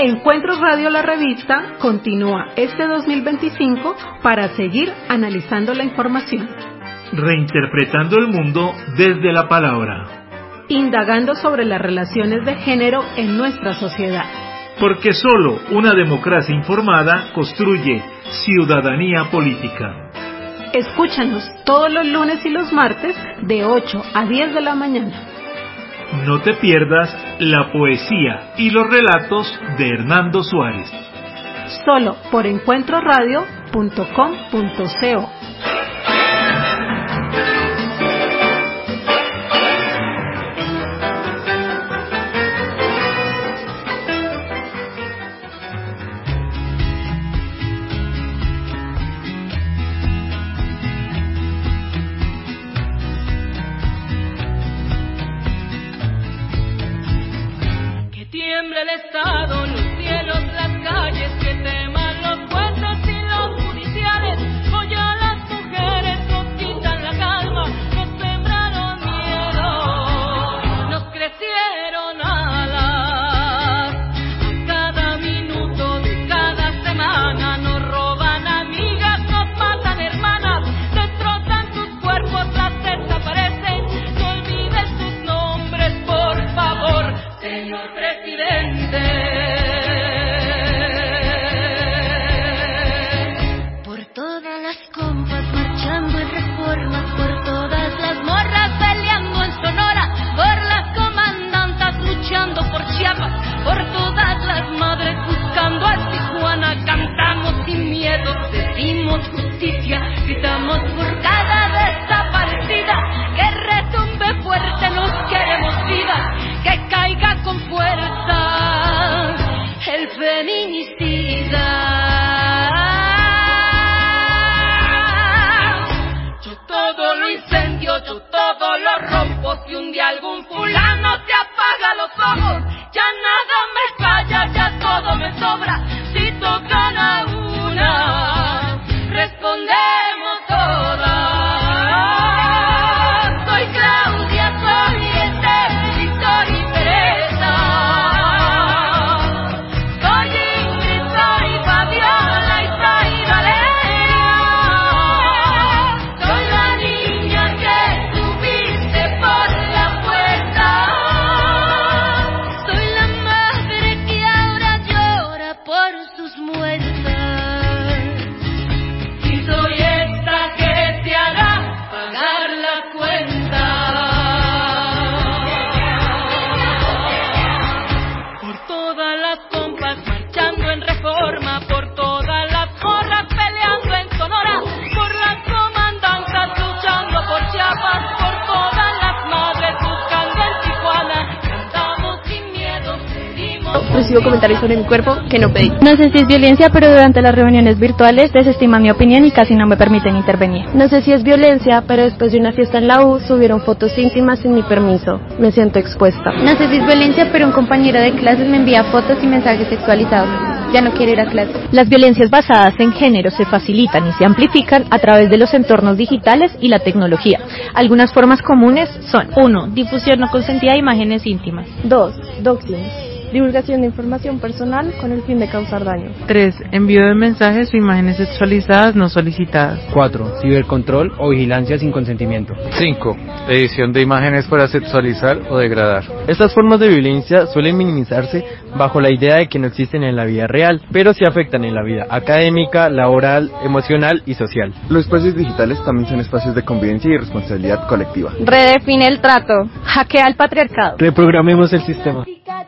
Encuentros Radio La Revista continúa este 2025 para seguir analizando la información, reinterpretando el mundo desde la palabra, indagando sobre las relaciones de género en nuestra sociedad. Porque solo una democracia informada construye ciudadanía política. Escúchanos todos los lunes y los martes de 8 a 10 de la mañana. No te pierdas la poesía y los relatos de Hernando Suárez. Solo por encuentroradio.com.co. El Estado, los cielos, las calles, que teman los jueces y los judiciales. Hoy a las mujeres nos quitan la calma, nos sembraron miedo, nos crecieron alas. A cada minuto de cada semana nos roban amigas, nos matan hermanas, destrozan sus cuerpos, las desaparecen. No olviden sus nombres, por favor, señor presidente. Por todas las compas marchando en reforma, por todas las morras peleando en Sonora, por las comandantas luchando por Chiapas, por todas las madres buscando a Tijuana. Cantamos sin miedo, decimos justicia, gritamos por cada desaparecida. Que retumbe fuerte, nos queremos vivas, que caiga con fuerza el feminicida. Yo todo lo incendio, yo todo lo rompo. Si un día algún fulano te apaga los ojos, ya nada me falla, ya todo me sobra. Si tocan a una, respondemos todas. Soy Claudia, soy Esther y soy Teresa. Soy Ingrid, soy Fabiola y soy Valeria. Soy la niña que subiste por la puerta. Soy la madre que ahora llora por sus muertas. Y soy esta que te hará pagar la cuenta. Por todas las compas marchando en reforma, por todas las morras peleando en Sonora, por las comandantas luchando por Chiapas, por todas las madres buscando en Tijuana. Cantamos sin miedo, pedimos. Recibo comentarios sobre mi cuerpo que no pedí. No sé si es violencia, pero durante las reuniones virtuales desestiman mi opinión y casi no me permiten intervenir. No sé si es violencia, pero después de una fiesta en la U subieron fotos íntimas sin mi permiso. Me siento expuesta. No sé si es violencia, pero un compañero de clases me envía fotos y mensajes sexualizados. Ya no quiero ir a clase. Las violencias basadas en género se facilitan y se amplifican a través de los entornos digitales y la tecnología. Algunas formas comunes son: 1. Difusión no consentida de imágenes íntimas. 2. Doxing. Divulgación de información personal con el fin de causar daño. 3. Envío de mensajes o imágenes sexualizadas no solicitadas. 4. Cibercontrol o vigilancia sin consentimiento. 5. Edición de imágenes para sexualizar o degradar. Estas formas de violencia suelen minimizarse bajo la idea de que no existen en la vida real, pero sí afectan en la vida académica, laboral, emocional y social. Los espacios digitales también son espacios de convivencia y responsabilidad colectiva. Redefine el trato. Hackea el patriarcado. Reprogramemos el sistema.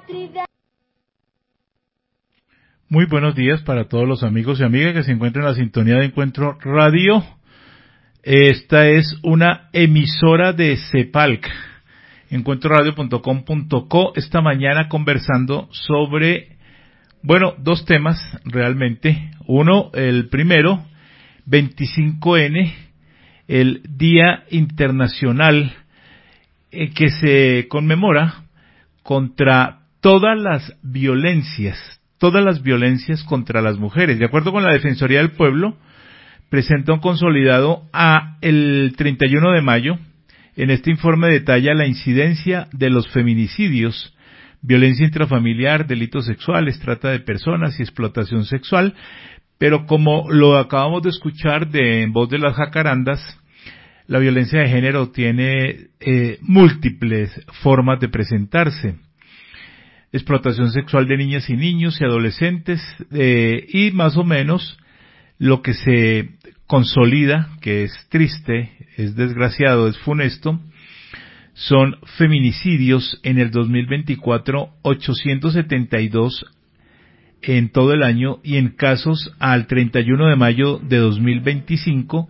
Muy buenos días para todos los amigos y amigas que se encuentran en la sintonía de Encuentro Radio. Esta es una emisora de CEPALC, encuentroradio.com.co. Esta mañana conversando sobre, dos temas realmente. Uno, el primero, 25N, el Día Internacional que se conmemora contra todas las violencias contra las mujeres. De acuerdo con la Defensoría del Pueblo, presenta un consolidado el 31 de mayo. En este informe detalla la incidencia de los feminicidios violencia intrafamiliar, delitos sexuales, trata de personas y explotación sexual, pero como lo acabamos de escuchar en voz de las jacarandas, la violencia de género tiene múltiples formas de presentarse. Explotación sexual de niñas y niños y adolescentes, y más o menos lo que se consolida, que es triste, es desgraciado, es funesto, son feminicidios en el 2024, 872 en todo el año, y en casos al 31 de mayo de 2025,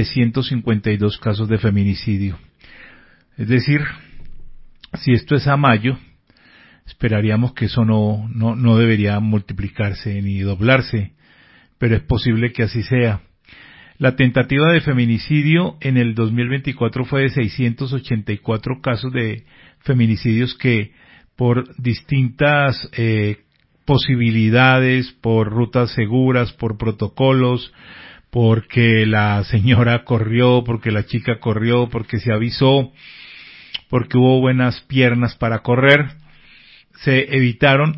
352 casos de feminicidio. Es decir, si esto es a mayo, esperaríamos que eso no debería multiplicarse ni doblarse, pero es posible que así sea. La tentativa de feminicidio en el 2024 fue de 684 casos de feminicidios que por distintas posibilidades, por rutas seguras, por protocolos, porque la señora corrió, porque la chica corrió, porque se avisó, porque hubo buenas piernas para correr, se evitaron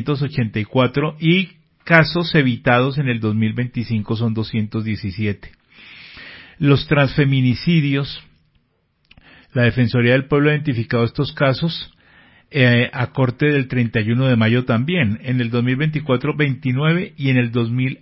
684 y casos evitados en el 2025 son 217. Los transfeminicidios, la Defensoría del Pueblo ha identificado estos casos a corte del 31 de mayo también. En el 2024, 29 y en el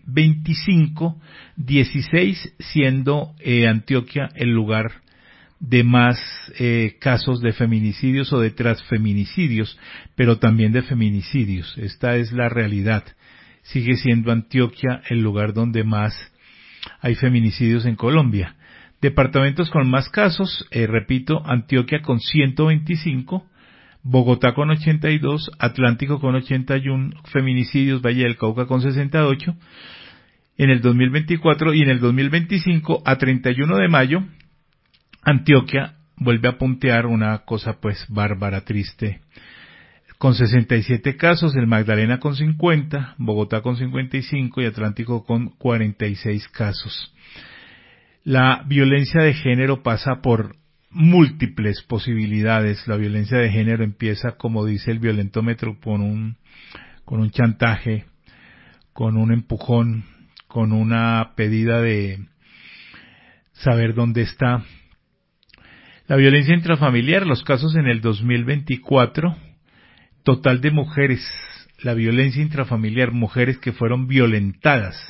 2025, 16, siendo Antioquia el lugar de más casos de feminicidios o de transfeminicidios, pero también de feminicidios. Esta es la realidad. Sigue siendo Antioquia el lugar donde más hay feminicidios en Colombia. Departamentos con más casos, repito, Antioquia con 125, Bogotá con 82, Atlántico con 81 feminicidios, Valle del Cauca con 68 en el 2024, y en el 2025 a 31 de mayo Antioquia vuelve a puntear una cosa pues bárbara, triste, con 67 casos, el Magdalena con 50, Bogotá con 55 y Atlántico con 46 casos. La violencia de género pasa por múltiples posibilidades. La violencia de género empieza, como dice el violentómetro, con un chantaje, con un empujón, con una pedida de saber dónde está. La violencia intrafamiliar, los casos en el 2024, total de mujeres, la violencia intrafamiliar, mujeres que fueron violentadas,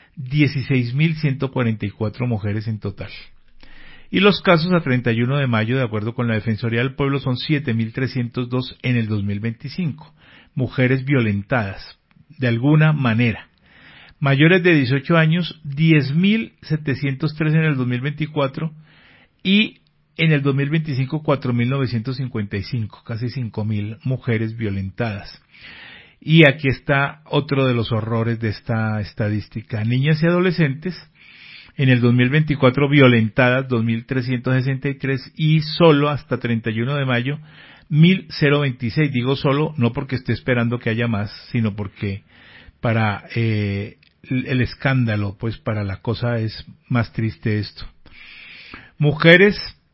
16.144 mujeres en total. Y los casos a 31 de mayo, de acuerdo con la Defensoría del Pueblo, son 7.302 en el 2025. Mujeres violentadas, de alguna manera. Mayores de 18 años, 10.703 en el 2024 y en el 2025 4.955, casi 5.000 mujeres violentadas. Y aquí está otro de los horrores de esta estadística. Niñas y adolescentes, en el 2024 violentadas 2.363 y solo hasta 31 de mayo 1.026. Digo solo, no porque esté esperando que haya más, sino porque para el escándalo, pues para la cosa es más triste esto. Mujeres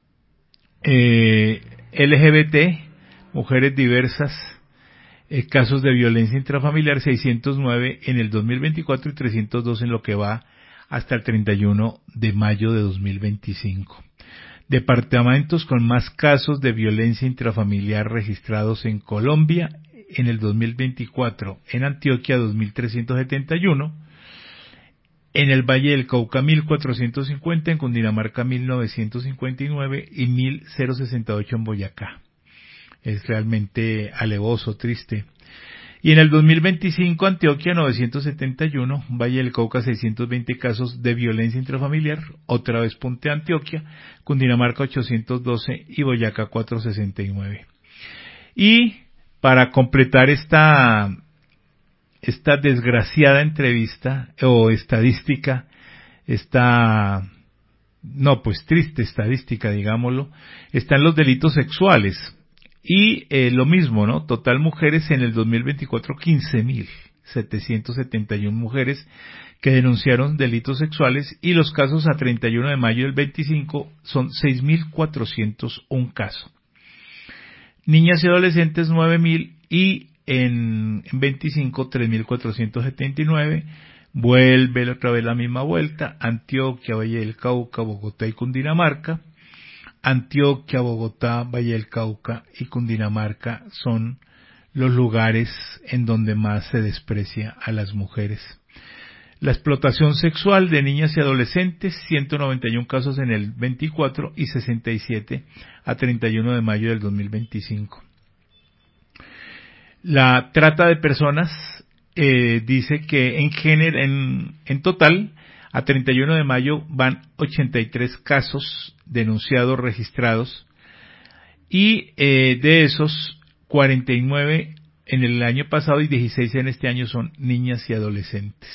LGBT, mujeres diversas, casos de violencia intrafamiliar 609 en el 2024 y 302 en lo que va hasta el 31 de mayo de 2025. Departamentos con más casos de violencia intrafamiliar registrados en Colombia en el 2024, en Antioquia 2.371, en el Valle del Cauca 1.450, en Cundinamarca 1.959 y 1.068 en Boyacá. Es realmente alevoso, triste. Y en el 2025 Antioquia 971, Valle del Cauca 620 casos de violencia intrafamiliar, otra vez puntea Antioquia, Cundinamarca 812 y Boyacá 469. Y para completar esta desgraciada entrevista o estadística, triste estadística, digámoslo, están los delitos sexuales. Y lo mismo, ¿no? Total mujeres en el 2024, 15.771 mujeres que denunciaron delitos sexuales, y los casos a 31 de mayo del 25 son 6.401 casos. Niñas y adolescentes 9.000 y en 25, 3.479. Vuelve otra vez la misma vuelta: Antioquia, Valle del Cauca, Bogotá y Cundinamarca. Antioquia, Bogotá, Valle del Cauca y Cundinamarca son los lugares en donde más se desprecia a las mujeres. La explotación sexual de niñas y adolescentes, 191 casos en el 24 y 67 a 31 de mayo del 2025. La trata de personas dice que en total a 31 de mayo van 83 casos denunciados, registrados, y de esos 49 en el año pasado y 16 en este año son niñas y adolescentes.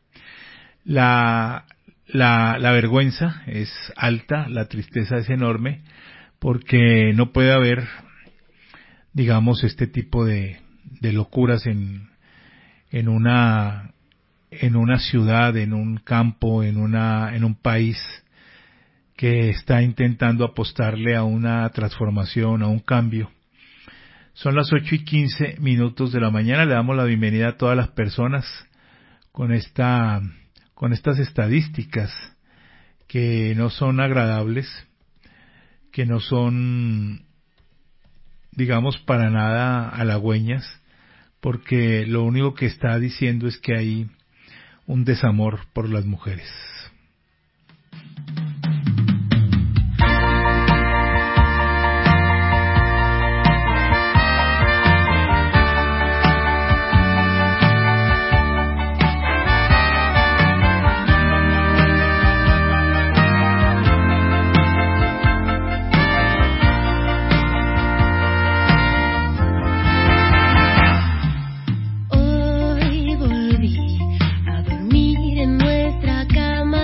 La vergüenza es alta, la tristeza es enorme, porque no puede haber, digamos, este tipo de locuras en una ciudad, en un campo, en un país que está intentando apostarle a una transformación, a un cambio. Son las 8:15 de la mañana. Le damos la bienvenida a todas las personas con estas estadísticas que no son agradables, que no son, digamos, para nada halagüeñas, porque lo único que está diciendo es que hay un desamor por las mujeres. Hoy volví a dormir en nuestra cama.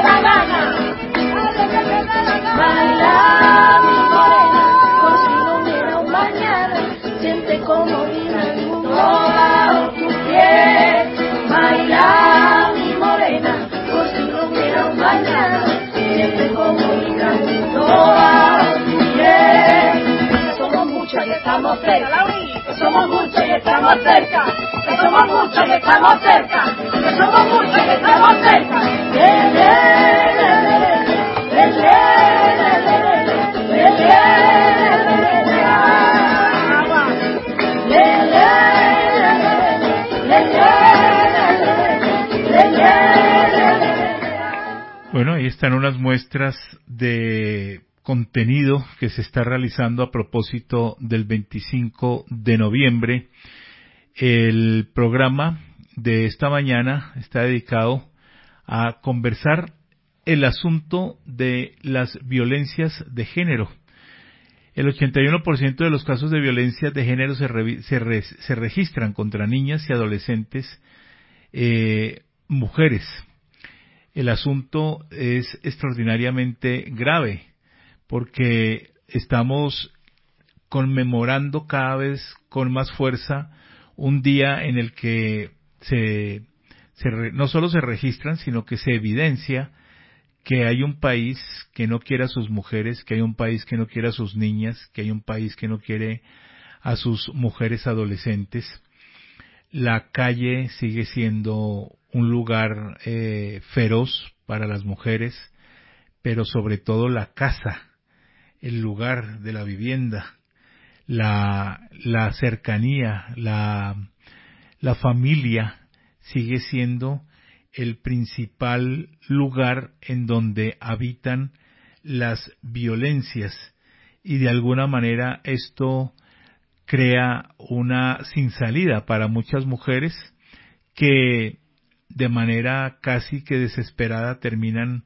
te da gana. Baila mi morena, por si no hubiera un mañana, siente como vibra el mundo bajo tu piel. Baila mi morena, por si no hubiera un mañana, siente como vibra el mundo bajo tu piel. Somos muchos y estamos cerca, somos muchos y estamos cerca, somos muchos y estamos cerca, somos muchos y estamos cerca. Bueno, ahí están unas muestras de contenido que se está realizando a propósito del 25 de noviembre. El programa de esta mañana está dedicado a conversar el asunto de las violencias de género. El 81% de los casos de violencia de género se registran contra niñas y adolescentes, mujeres. El asunto es extraordinariamente grave porque estamos conmemorando cada vez con más fuerza un día en el que no solo se registran, sino que se evidencia que hay un país que no quiere a sus mujeres, que hay un país que no quiere a sus niñas, que hay un país que no quiere a sus mujeres adolescentes. La calle sigue siendo un lugar feroz para las mujeres, pero sobre todo la casa, el lugar de la vivienda, la cercanía, la familia sigue siendo el principal lugar en donde habitan las violencias, y de alguna manera esto crea una sin salida para muchas mujeres que de manera casi que desesperada terminan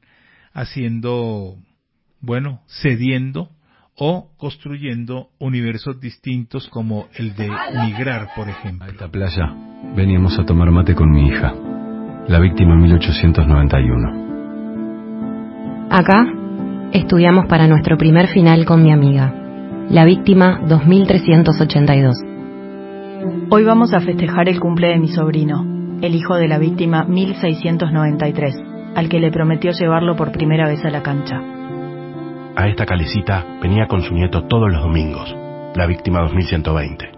cediendo o construyendo universos distintos como el de migrar, por ejemplo. A esta playa veníamos a tomar mate con mi hija, la víctima 1891. Acá estudiamos para nuestro primer final con mi amiga, la víctima 2382. Hoy vamos a festejar el cumple de mi sobrino, el hijo de la víctima 1693, al que le prometió llevarlo por primera vez a la cancha. A esta calecita venía con su nieto todos los domingos, la víctima 2120.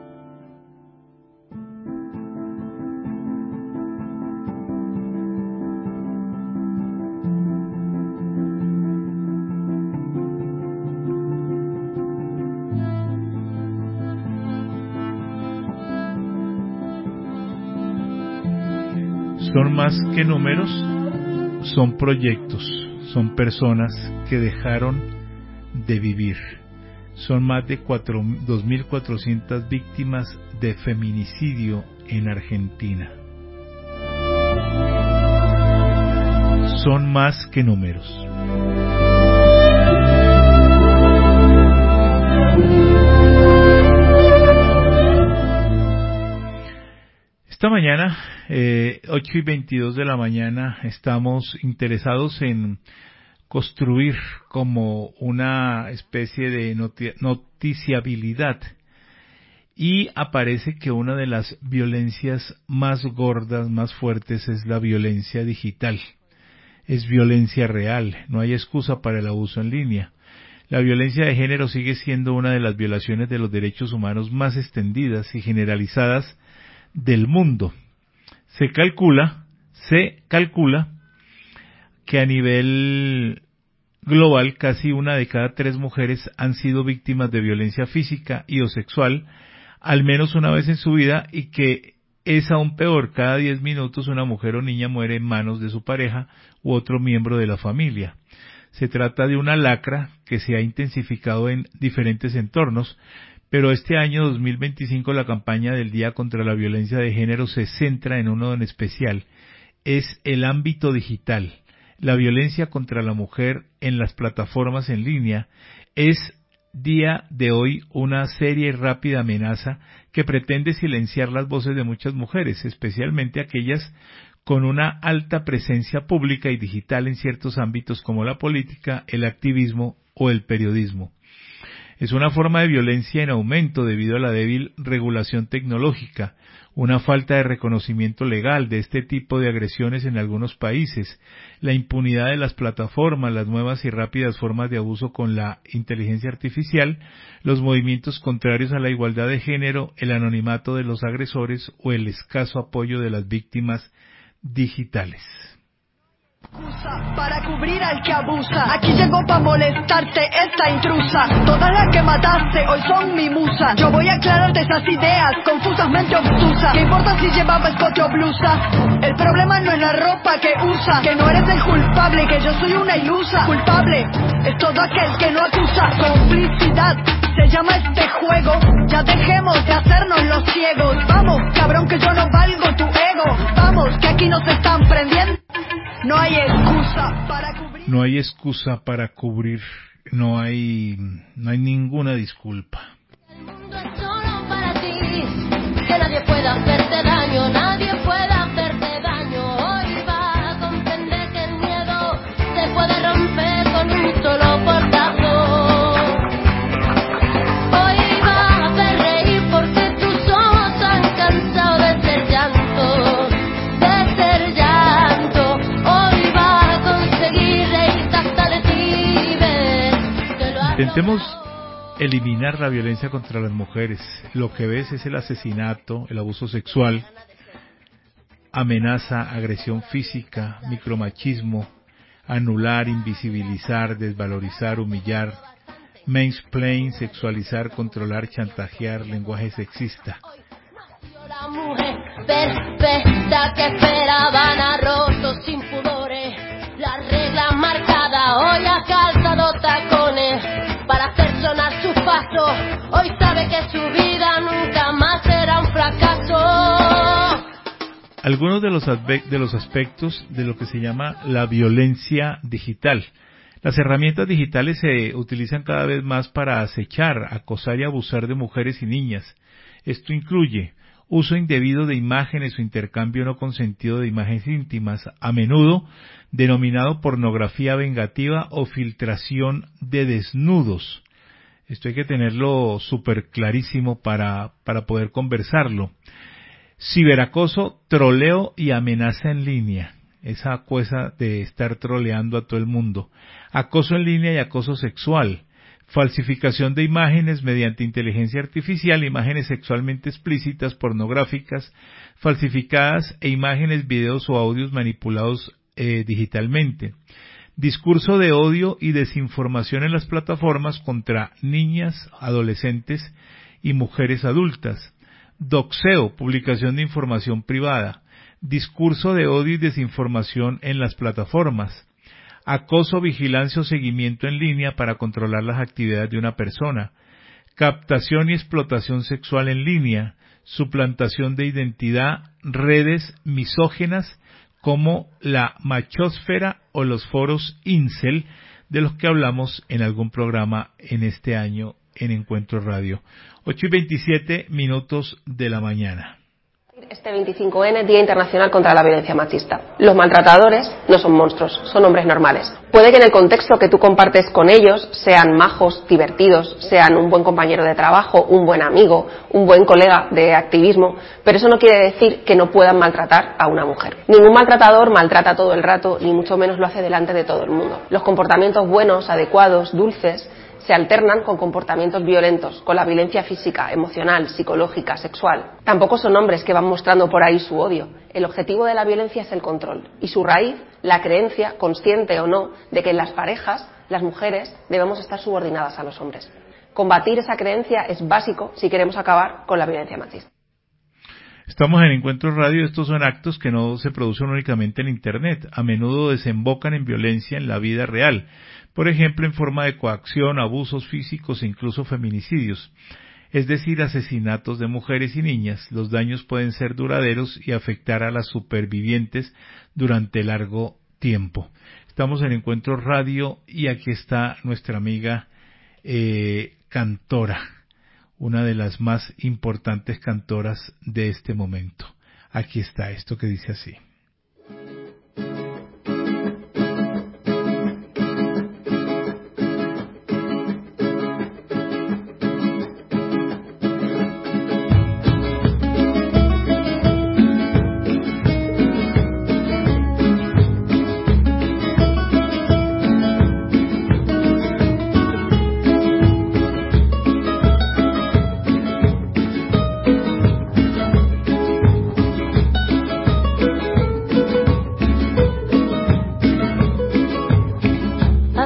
Son más que números, son proyectos, son personas que dejaron de vivir. Son más de 2.400 víctimas de feminicidio en Argentina. Son más que números. Esta mañana, 8:22 de la mañana, estamos interesados en construir como una especie de noticiabilidad, y aparece que una de las violencias más gordas, más fuertes, es la violencia digital. Es violencia real, no hay excusa para el abuso en línea. La violencia de género sigue siendo una de las violaciones de los derechos humanos más extendidas y generalizadas del mundo. Se calcula que a nivel global casi 1 de cada 3 mujeres han sido víctimas de violencia física y o sexual al menos una vez en su vida, y que es aún peor, cada 10 minutos una mujer o niña muere en manos de su pareja u otro miembro de la familia. Se trata de una lacra que se ha intensificado en diferentes entornos, pero este año 2025 la campaña del Día contra la Violencia de Género se centra en uno en especial, es el ámbito digital. La violencia contra la mujer en las plataformas en línea es día de hoy una seria y rápida amenaza que pretende silenciar las voces de muchas mujeres, especialmente aquellas con una alta presencia pública y digital en ciertos ámbitos como la política, el activismo o el periodismo. Es una forma de violencia en aumento debido a la débil regulación tecnológica, una falta de reconocimiento legal de este tipo de agresiones en algunos países, la impunidad de las plataformas, las nuevas y rápidas formas de abuso con la inteligencia artificial, los movimientos contrarios a la igualdad de género, el anonimato de los agresores o el escaso apoyo de las víctimas digitales. Para cubrir al que abusa, aquí llegó pa' molestarte esta intrusa. Todas las que mataste hoy son mi musa. Yo voy a aclararte esas ideas confusamente obtusas. ¿Qué importa si llevaba escote o blusa? El problema no es la ropa que usa, que no eres el culpable, que yo soy una ilusa. Culpable es todo aquel que no acusa. Complicidad se llama este juego. Ya dejemos de hacernos los ciegos. Vamos, cabrón, que yo no valgo tu ego. Vamos, que aquí nos están prendiendo. No hay excusa para cubrir. No hay excusa para cubrir, no hay ninguna disculpa. El mundo es solo para ti, que nadie pueda hacerte daño, nadie pueda hacerte daño. Hoy va a comprender que el miedo se puede romper con un solo portazo. Hoy va a hacer reír porque tus ojos han cansado de ser llanto, de ser llanto. Hoy va a conseguir reírte hasta de ti, ves que lo has Intentemos eliminar la violencia contra las mujeres. Lo que ves es el asesinato, el abuso sexual, amenaza, agresión física, micromachismo, anular, invisibilizar, desvalorizar, humillar, mansplain, sexualizar, controlar, chantajear, lenguaje sexista. la mujer perfecta que esperaban a rostros sin pudores, las reglas marcadas, hoy ha calzado tacones para hacer sonar sus pasos, hoy sabe que su vida nunca más será un fracaso. Algunos de los aspectos de lo que se llama la violencia digital. Las herramientas digitales se utilizan cada vez más para acechar, acosar y abusar de mujeres y niñas. Esto incluye uso indebido de imágenes o intercambio no consentido de imágenes íntimas, a menudo denominado pornografía vengativa o filtración de desnudos. Esto hay que tenerlo súper clarísimo para poder conversarlo. Ciberacoso, troleo y amenaza en línea. Esa cosa de estar troleando a todo el mundo. Acoso en línea y acoso sexual. Falsificación de imágenes mediante inteligencia artificial, imágenes sexualmente explícitas, pornográficas, falsificadas e imágenes, videos o audios manipulados digitalmente. Discurso de odio y desinformación en las plataformas contra niñas, adolescentes y mujeres adultas. Doxeo, publicación de información privada. Discurso de odio y desinformación en las plataformas. Acoso, vigilancia o seguimiento en línea para controlar las actividades de una persona. Captación y explotación sexual en línea. Suplantación de identidad. Redes misógenas como la machósfera o los foros incel, de los que hablamos en algún programa en este año en Encuentro Radio. 8:27 de la mañana. Este 25N, Día Internacional contra la Violencia Machista. Los maltratadores no son monstruos, son hombres normales. Puede que en el contexto que tú compartes con ellos sean majos, divertidos, sean un buen compañero de trabajo, un buen amigo, un buen colega de activismo, pero eso no quiere decir que no puedan maltratar a una mujer. Ningún maltratador maltrata todo el rato, ni mucho menos lo hace delante de todo el mundo. Los comportamientos buenos, adecuados, dulces, se alternan con comportamientos violentos, con la violencia física, emocional, psicológica, sexual. Tampoco son hombres que van mostrando por ahí su odio. El objetivo de la violencia es el control y su raíz, la creencia, consciente o no, de que en las parejas, las mujeres, debemos estar subordinadas a los hombres. Combatir esa creencia es básico si queremos acabar con la violencia machista. Estamos en Encuentro Radio. Estos son actos que no se producen únicamente en Internet. A menudo desembocan en violencia en la vida real. Por ejemplo, en forma de coacción, abusos físicos e incluso feminicidios. Es decir, asesinatos de mujeres y niñas. Los daños pueden ser duraderos y afectar a las supervivientes durante largo tiempo. Estamos en Encuentro Radio y aquí está nuestra amiga cantora. Una de las más importantes cantoras de este momento. Aquí está esto que dice así.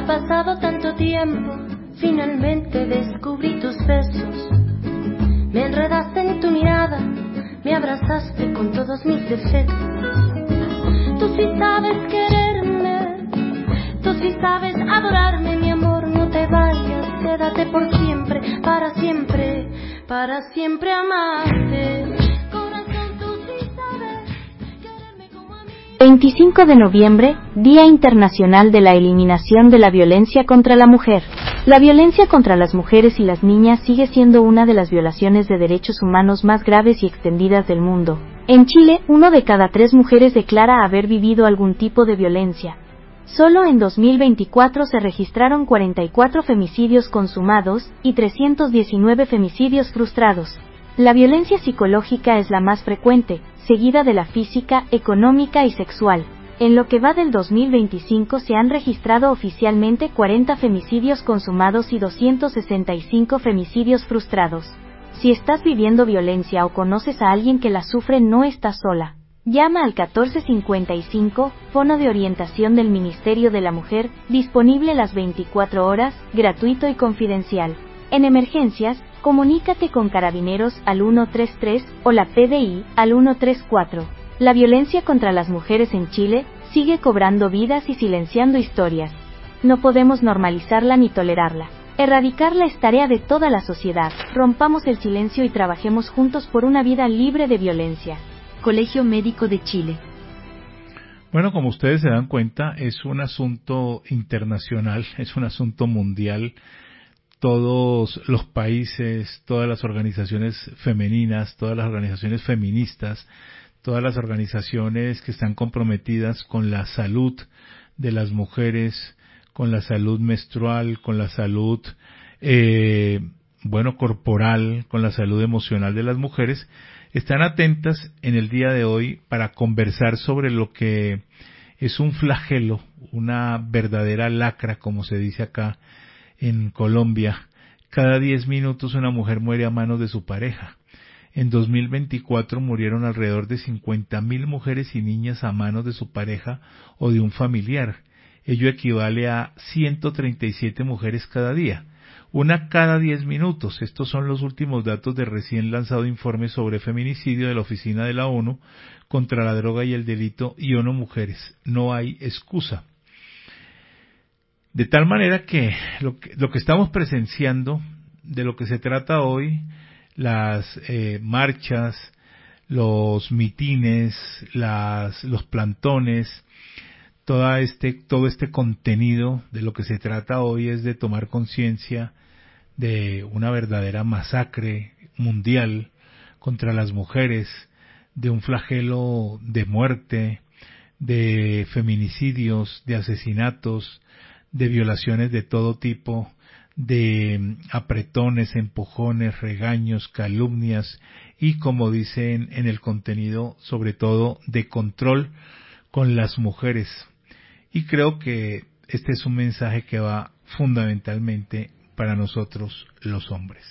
Ha pasado tanto tiempo, finalmente descubrí tus besos. Me enredaste en tu mirada, me abrazaste con todos mis defectos. Tú sí sabes quererme, tú sí sabes adorarme, mi amor, no te vayas, quédate por siempre, para siempre amarte. Corazón, tú sí sabes quererme como a mí. 25 de noviembre, Día Internacional de la Eliminación de la Violencia contra la Mujer. La violencia contra las mujeres y las niñas sigue siendo una de las violaciones de derechos humanos más graves y extendidas del mundo. En Chile, 1 de cada 3 mujeres declara haber vivido algún tipo de violencia. Solo en 2024 se registraron 44 femicidios consumados y 319 femicidios frustrados. La violencia psicológica es la más frecuente, seguida de la física, económica y sexual. En lo que va del 2025 se han registrado oficialmente 40 femicidios consumados y 265 femicidios frustrados. Si estás viviendo violencia o conoces a alguien que la sufre, no estás sola. Llama al 1455, Fono de Orientación del Ministerio de la Mujer, disponible las 24 horas, gratuito y confidencial. En emergencias, comunícate con Carabineros al 133 o la PDI al 134. La violencia contra las mujeres en Chile sigue cobrando vidas y silenciando historias. No podemos normalizarla ni tolerarla. Erradicarla es tarea de toda la sociedad. Rompamos el silencio y trabajemos juntos por una vida libre de violencia. Colegio Médico de Chile. Bueno, como ustedes se dan cuenta, es un asunto internacional, es un asunto mundial. Todos los países, todas las organizaciones femeninas, todas las organizaciones feministas, todas las organizaciones que están comprometidas con la salud de las mujeres, con la salud menstrual, con la salud, corporal, con la salud emocional de las mujeres, están atentas en el día de hoy para conversar sobre lo que es un flagelo, una verdadera lacra, como se dice acá en Colombia. Cada 10 minutos una mujer muere a manos de su pareja. En 2024 murieron alrededor de 50.000 mujeres y niñas a manos de su pareja o de un familiar. Ello equivale a 137 mujeres cada día. Una cada 10 minutos. Estos son los últimos datos del recién lanzado informe sobre feminicidio de la Oficina de la ONU contra la droga y el delito y ONU Mujeres. No hay excusa. De tal manera que lo que estamos presenciando, de lo que se trata hoy, las marchas, los mitines, los plantones, todo este contenido, de lo que se trata hoy es de tomar conciencia de una verdadera masacre mundial contra las mujeres, de un flagelo de muerte, de feminicidios, de asesinatos, de violaciones de todo tipo, de apretones, empujones, regaños, calumnias y, como dicen en el contenido, sobre todo de control con las mujeres. Y creo que este es un mensaje que va fundamentalmente para nosotros los hombres.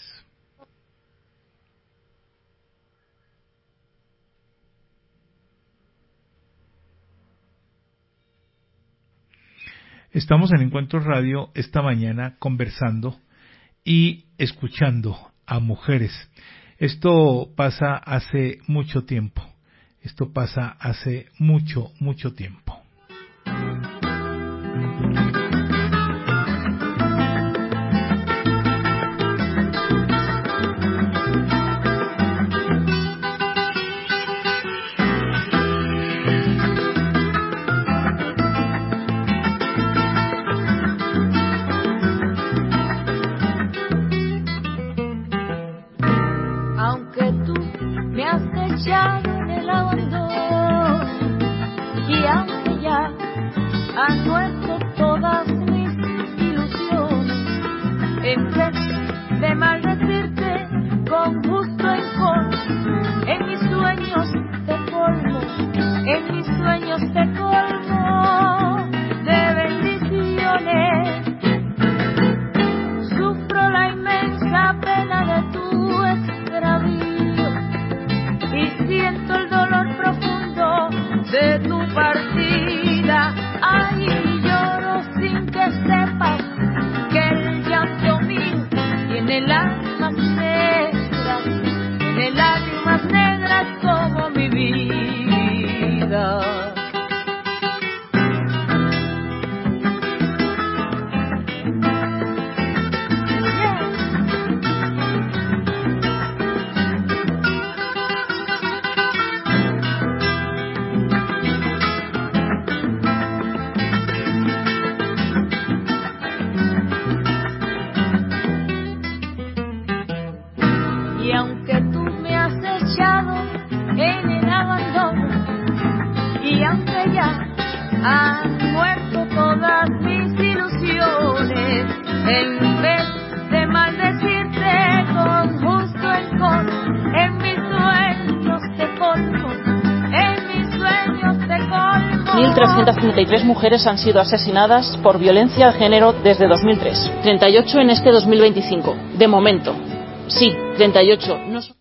Estamos en Encuentro Radio esta mañana conversando y escuchando a mujeres. Esto pasa hace mucho tiempo. Esto pasa hace mucho, mucho tiempo. En el abandono y aunque En vez de maldecirte con justo encor, en mis sueños te colmo, en mis sueños te colmo. 1.333 mujeres han sido asesinadas por violencia de género desde 2003. 38 en este 2025. De momento. Sí, 38. No son...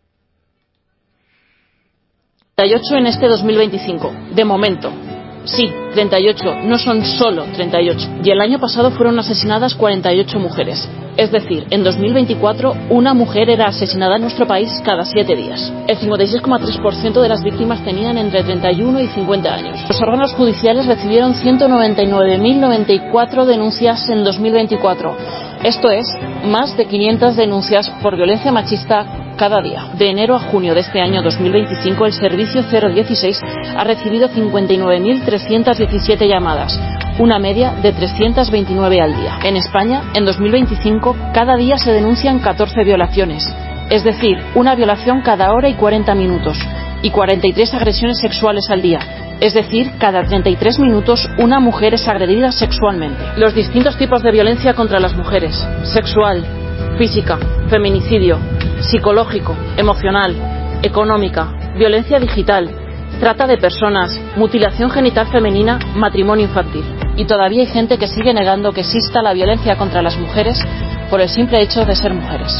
38 en este 2025. De momento. Sí, 38. No son solo 38. Y el año pasado fueron asesinadas 48 mujeres. Es decir, en 2024, una mujer era asesinada en nuestro país cada 7 días. El 56,3% de las víctimas tenían entre 31 y 50 años. Los órganos judiciales recibieron 199.094 denuncias en 2024. Esto es, más de 500 denuncias por violencia machista cada día. De enero a junio de este año 2025, el servicio 016 ha recibido 59.317 llamadas, una media de 329 al día. En España, en 2025, cada día se denuncian 14 violaciones, es decir, una violación cada hora y 40 minutos, y 43 agresiones sexuales al día. Es decir, cada 33 minutos una mujer es agredida sexualmente. Los distintos tipos de violencia contra las mujeres: sexual, física, feminicidio, psicológico, emocional, económica, violencia digital, trata de personas, mutilación genital femenina, matrimonio infantil. Y todavía hay gente que sigue negando que exista la violencia contra las mujeres por el simple hecho de ser mujeres.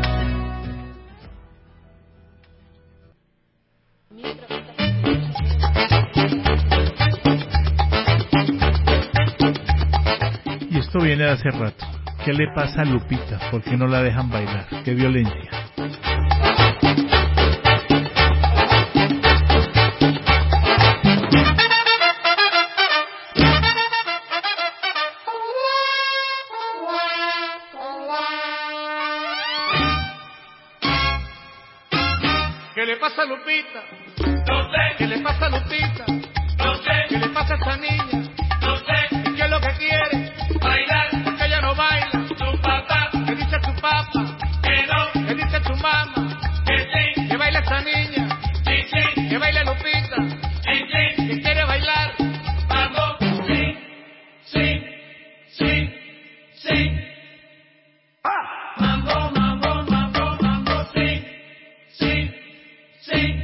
Y esto viene de hace rato. ¿Qué le pasa a Lupita? ¿Por qué no la dejan bailar? ¡Qué violencia! ¿Qué le pasa a Lupita? No sé. ¿Qué le pasa a Lupita? No sé. ¿Qué le pasa a esta niña? No sé. ¿Qué es lo que quiere? Bailar. Porque ella no baila. Su papá. ¿Qué dice su papá? Que no. ¿Qué dice su mamá? Que sí. ¿Que baila esta niña? Sí, sí. ¿Que baila Lupita? Sí, sí. ¿Que quiere bailar? Vamos. Sí, sí, sí, sí. Mambo, mambo, mambo, mambo, sí, sí, sí.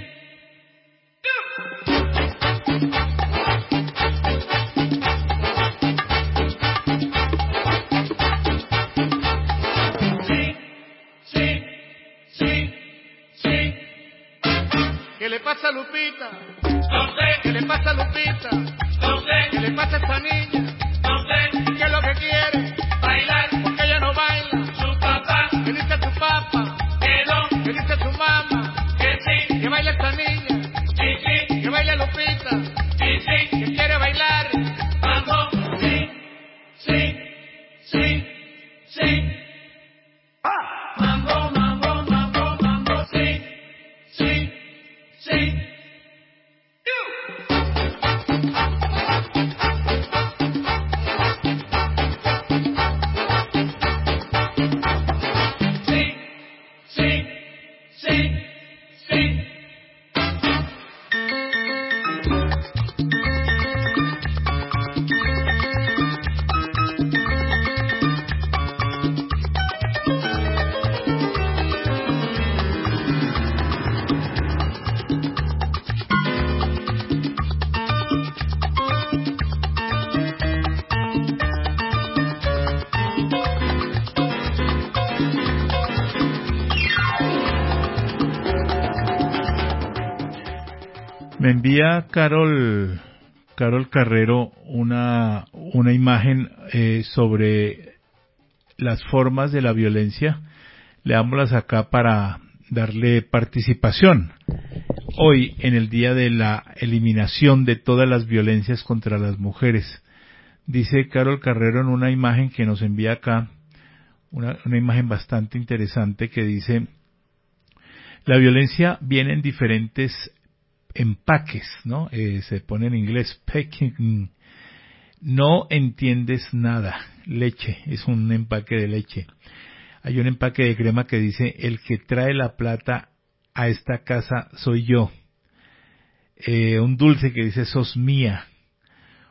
¿Qué le pasa a Lupita? No sé. ¿Qué le pasa a Lupita? No sé. ¿Qué le pasa a esta niña? No sé. ¿Qué es lo que quiere? Bailar. Porque ella no baila. Su papá. ¿Qué dice su papá? Que no. ¿Qué dice su mamá? Que sí. ¿Que baila esta niña? Sí, sí. ¿Que baila Lupita? Sí, sí. ¿Que quiere bailar? Vamos. Sí, sí, sí, sí. Mambo, mambo, mambo, mambo, sí, sí, sí. Sí, sí, sí, sí. Me envía Carol Carrero una imagen sobre las formas de la violencia. Leámoslas acá para darle participación. Hoy, en el día de la eliminación de todas las violencias contra las mujeres, dice Carol Carrero en una imagen que nos envía acá, una imagen bastante interesante que dice: la violencia viene en diferentes empaques, ¿no? Se pone en inglés packing. No entiendes nada. Leche, es un empaque de leche. Hay un empaque de crema que dice: el que trae la plata a esta casa soy yo. Un dulce que dice: sos mía.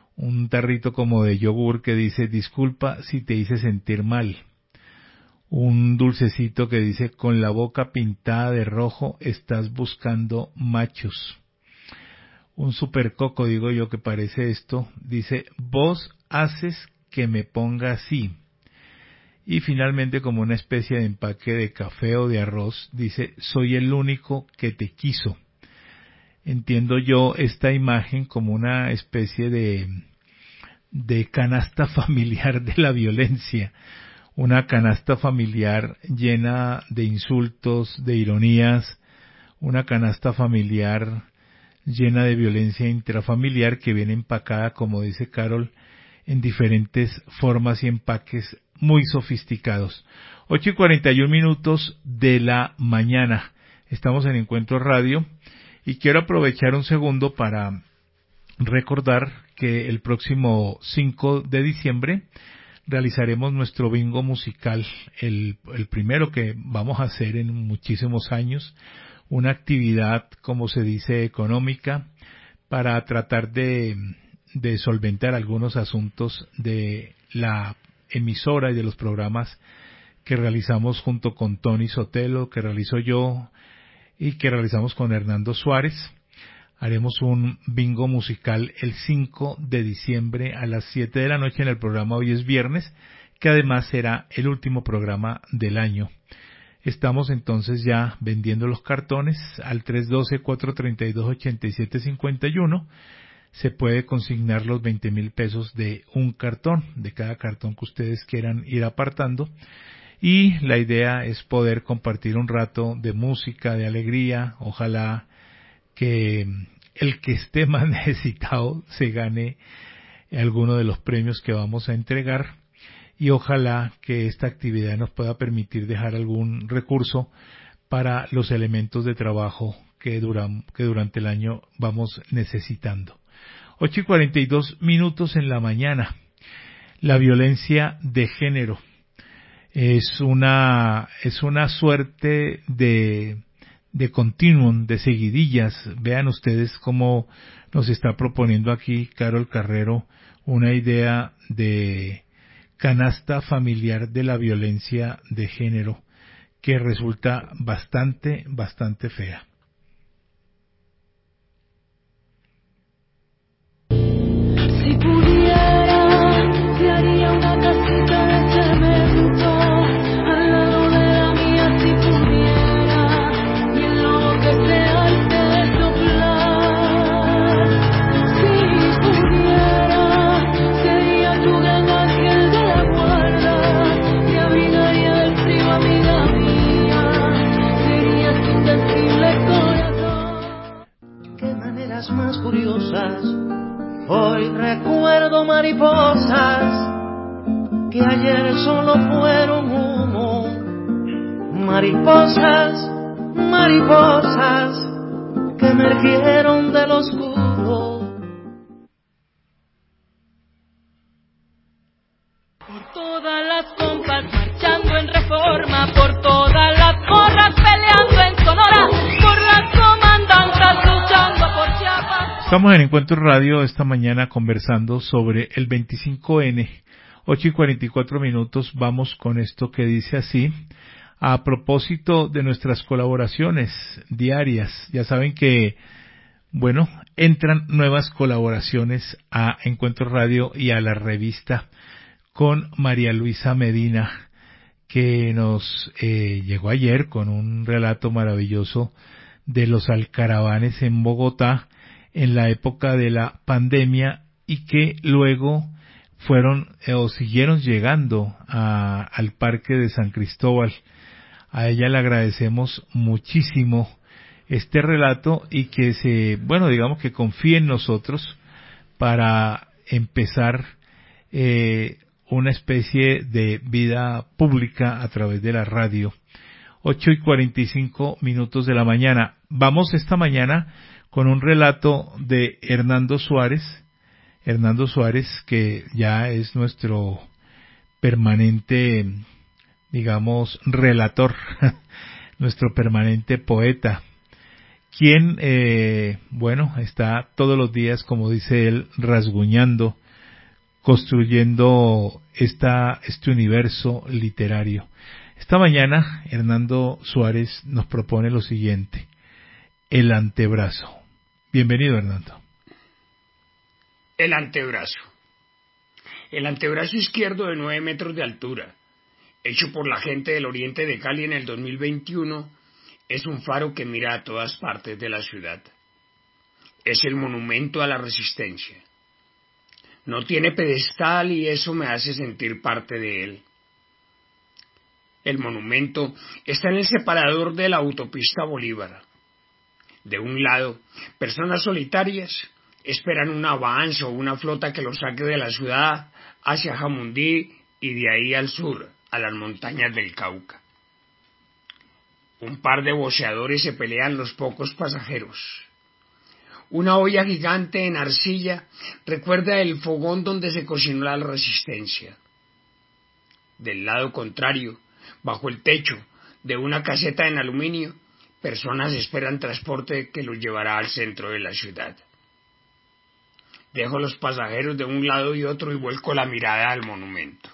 un tarrito como de yogur que dice disculpa si te hice sentir mal, un dulcecito que dice con la boca pintada de rojo estás buscando machos, un supercoco, digo yo, que parece esto, dice vos haces que me ponga así, y finalmente como una especie de empaque de café o de arroz dice soy el único que te quiso. Entiendo yo esta imagen como una especie de canasta familiar de la violencia, una canasta familiar llena de insultos, de ironías, una canasta familiar llena de violencia intrafamiliar que viene empacada, como dice Carol, en diferentes formas y empaques muy sofisticados. 8:41 de la mañana. Estamos en Encuentro Radio y quiero aprovechar un segundo para recordar que el próximo 5 de diciembre realizaremos nuestro bingo musical, el primero que vamos a hacer en muchísimos años, una actividad, como se dice, económica, para tratar de solventar algunos asuntos de la emisora y de los programas que realizamos junto con Tony Sotelo, que realizo yo y que realizamos con Hernando Suárez. Haremos un bingo musical el 5 de diciembre a las 7 de la noche en el programa Hoy es Viernes, que además será el último programa del año. Estamos entonces ya vendiendo los cartones al 312-432-8751. Se puede consignar los 20,000 pesos de un cartón, de cada cartón que ustedes quieran ir apartando. Y la idea es poder compartir un rato de música, de alegría. Ojalá que el que esté más necesitado se gane alguno de los premios que vamos a entregar y ojalá que esta actividad nos pueda permitir dejar algún recurso para los elementos de trabajo que durante el año vamos necesitando. 8:42 en la mañana. La violencia de género es una suerte de continuum, de seguidillas. Vean ustedes cómo nos está proponiendo aquí Carol Carrero una idea de canasta familiar de la violencia de género que resulta bastante fea. Si pudiera, te haría una casita de cemento al lado de la mía si pudiera, y en lo que sea arte de soplar. Si pudiera, sería tu gran ángel de la guarda, y abrigaría del frío, amiga mía, sería tu invencible corazón. Qué maneras más curiosas. Hoy recuerdo mariposas que ayer solo fueron humo. Mariposas, mariposas que emergieron del oscuro. Por todas las compas marchando en Reforma, por todas las porras peleando en Sonora, por las comandantas luchando por Chiapas. Estamos en Encuentro Radio esta mañana conversando sobre el 25N. 8:44 vamos con esto que dice así. A propósito de nuestras colaboraciones diarias, ya saben que, bueno, entran nuevas colaboraciones a Encuentro Radio y a la revista con María Luisa Medina, que nos llegó ayer con un relato maravilloso de los alcaravanes en Bogotá en la época de la pandemia y que luego fueron o siguieron llegando al Parque de San Cristóbal. A ella le agradecemos muchísimo este relato y que digamos que confíe en nosotros para empezar una especie de vida pública a través de la radio. 8:45 de la mañana. Vamos esta mañana con un relato de Hernando Suárez, que ya es nuestro permanente, digamos, relator, nuestro permanente poeta, quien, está todos los días, como dice él, rasguñando construyendo este universo literario. Esta mañana Hernando Suárez nos propone lo siguiente: el antebrazo. Bienvenido, Hernando. El antebrazo. El antebrazo izquierdo de 9 metros de altura, hecho por la gente del oriente de Cali en el 2021, es un faro que mira a todas partes de la ciudad. Es el monumento a la resistencia. No tiene pedestal y eso me hace sentir parte de él. El monumento está en el separador de la autopista Bolívar. De un lado, personas solitarias esperan un avance o una flota que los saque de la ciudad hacia Jamundí y de ahí al sur, a las montañas del Cauca. Un par de boxeadores se pelean los pocos pasajeros. Una olla gigante en arcilla recuerda el fogón donde se cocinó la resistencia. Del lado contrario, bajo el techo de una caseta en aluminio, personas esperan transporte que los llevará al centro de la ciudad. Dejo los pasajeros de un lado y otro y vuelco la mirada al monumento.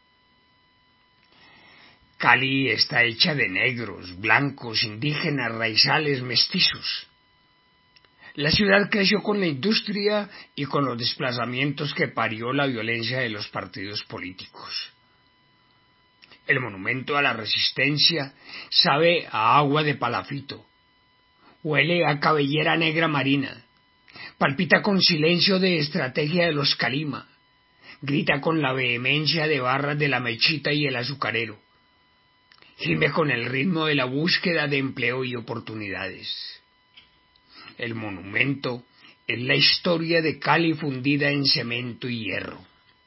Cali está hecha de negros, blancos, indígenas, raizales, mestizos. La ciudad creció con la industria y con los desplazamientos que parió la violencia de los partidos políticos. El monumento a la resistencia sabe a agua de palafito, huele a cabellera negra marina, palpita con silencio de estrategia de los Calima, grita con la vehemencia de barras de la mechita y el azucarero, gime con el ritmo de la búsqueda de empleo y oportunidades. El monumento es la historia de Cali fundida en cemento y hierro.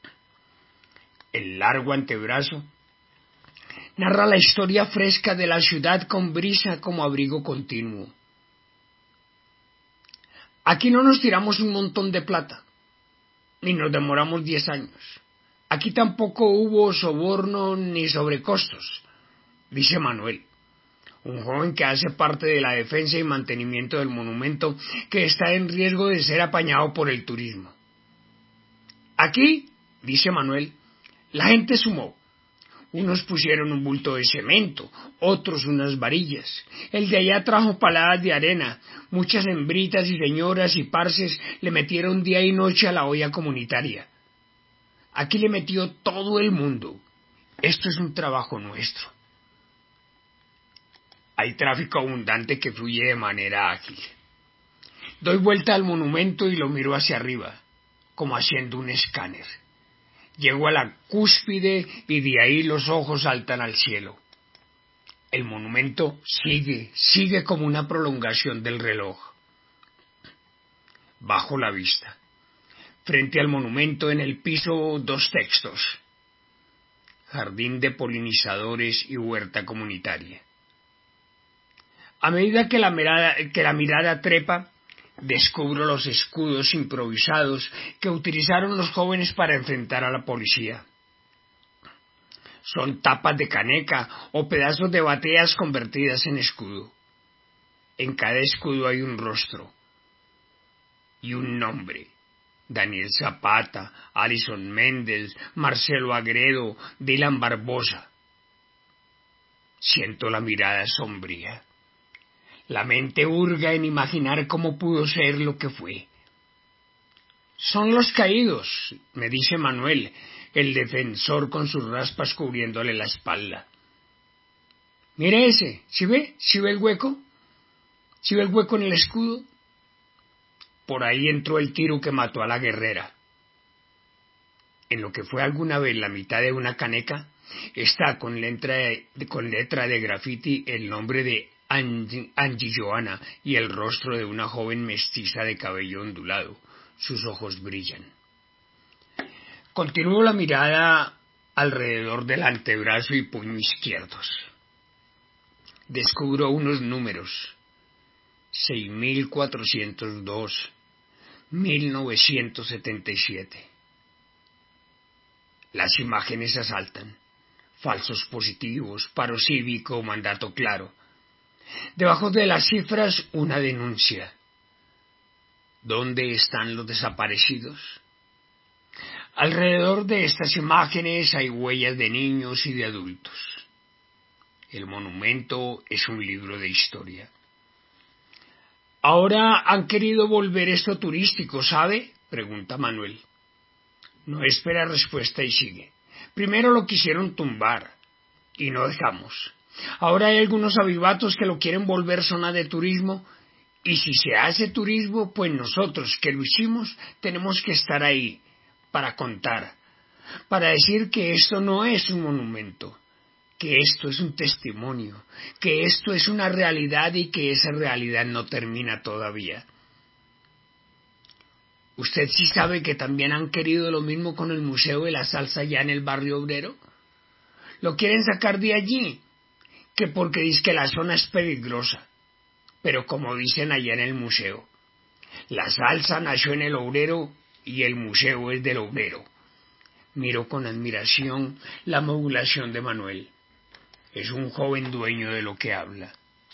El largo antebrazo narra la historia fresca de la ciudad con brisa como abrigo continuo. Aquí no nos tiramos un montón de plata, ni nos demoramos 10 años. Aquí tampoco hubo soborno ni sobrecostos, dice Manuel, un joven que hace parte de la defensa y mantenimiento del monumento que está en riesgo de ser apañado por el turismo. Aquí, dice Manuel, la gente sumó. Unos pusieron un bulto de cemento, otros unas varillas. El de allá trajo paladas de arena. Muchas hembritas y señoras y parces le metieron día y noche a la olla comunitaria. Aquí le metió todo el mundo. Esto es un trabajo nuestro. Hay tráfico abundante que fluye de manera ágil. Doy vuelta al monumento y lo miro hacia arriba, como haciendo un escáner. Llego a la cúspide y de ahí los ojos saltan al cielo. El monumento sigue como una prolongación del reloj. Bajo la vista. Frente al monumento en el piso 2 textos. Jardín de polinizadores y huerta comunitaria. A medida que la mirada trepa, descubro los escudos improvisados que utilizaron los jóvenes para enfrentar a la policía. Son tapas de caneca o pedazos de bateas convertidas en escudo. En cada escudo hay un rostro y un nombre. Daniel Zapata, Alison Méndez, Marcelo Agredo, Dylan Barbosa. Siento la mirada sombría. La mente hurga en imaginar cómo pudo ser lo que fue. Son los caídos, me dice Manuel, el defensor con sus raspas cubriéndole la espalda. Mire ese, ¿sí ve? ¿Sí ve el hueco? ¿Sí ve el hueco en el escudo? Por ahí entró el tiro que mató a la guerrera. En lo que fue alguna vez la mitad de una caneca, está con letra de grafiti el nombre de Angie Joana y el rostro de una joven mestiza de cabello ondulado. Sus ojos brillan. Continúo la mirada alrededor del antebrazo y puño izquierdos. Descubro unos números. 6402, 1977. Las imágenes asaltan. Falsos positivos, paro cívico, mandato claro. Debajo de las cifras, una denuncia. ¿Dónde están los desaparecidos? Alrededor de estas imágenes hay huellas de niños y de adultos. El monumento es un libro de historia. Ahora han querido volver esto turístico, ¿sabe?, pregunta Manuel. No espera respuesta y sigue. Primero lo quisieron tumbar y no dejamos. Ahora hay algunos avivatos que lo quieren volver zona de turismo y si se hace turismo, pues nosotros que lo hicimos tenemos que estar ahí para contar, para decir que esto no es un monumento, que esto es un testimonio, que esto es una realidad y que esa realidad no termina todavía. ¿Usted sí sabe que también han querido lo mismo con el Museo de la Salsa allá en el barrio obrero? Lo quieren sacar de allí, que porque dice que la zona es peligrosa, pero como dicen allá en el museo, la salsa nació en el obrero y el museo es del obrero. Miro con admiración la modulación de Manuel. Es un joven dueño de lo que habla.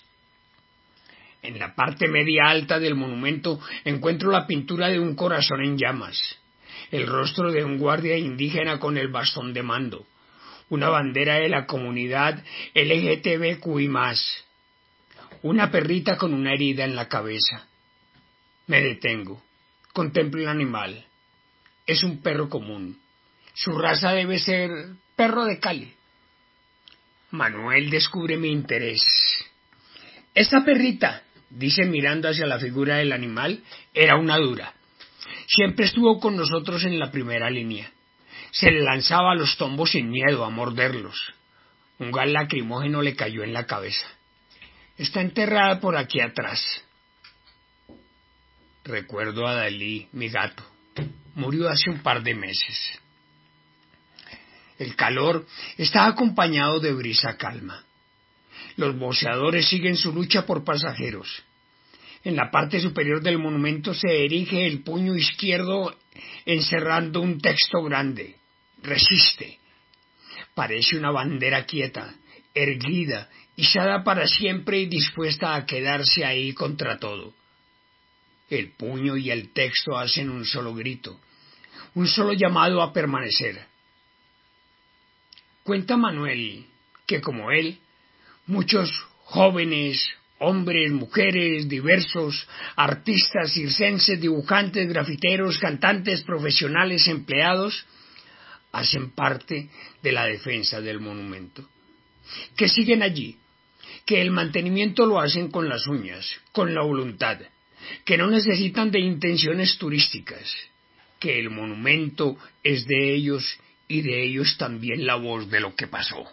En la parte media alta del monumento encuentro la pintura de un corazón en llamas, el rostro de un guardia indígena con el bastón de mando, una bandera de la comunidad LGTBQI+, una perrita con una herida en la cabeza. Me detengo, contemplo el animal. Es un perro común. Su raza debe ser perro de Cali. Manuel descubre mi interés. Esa perrita, dice mirando hacia la figura del animal, era una dura. Siempre estuvo con nosotros en la primera línea. Se le lanzaba a los tombos sin miedo a morderlos. Un gas lacrimógeno le cayó en la cabeza. Está enterrada por aquí atrás. Recuerdo a Dalí, mi gato. Murió hace un par de meses. El calor está acompañado de brisa calma. Los boceadores siguen su lucha por pasajeros. En la parte superior del monumento se erige el puño izquierdo encerrando un texto grande. Resiste. Parece una bandera quieta, erguida, izada para siempre y dispuesta a quedarse ahí contra todo. El puño y el texto hacen un solo grito, un solo llamado a permanecer. Cuenta Manuel que como él, muchos jóvenes, hombres, mujeres, diversos, artistas, circenses, dibujantes, grafiteros, cantantes, profesionales, empleados, hacen parte de la defensa del monumento, que siguen allí, que el mantenimiento lo hacen con las uñas, con la voluntad, que no necesitan de intenciones turísticas, que el monumento es de ellos y de ellos también la voz de lo que pasó.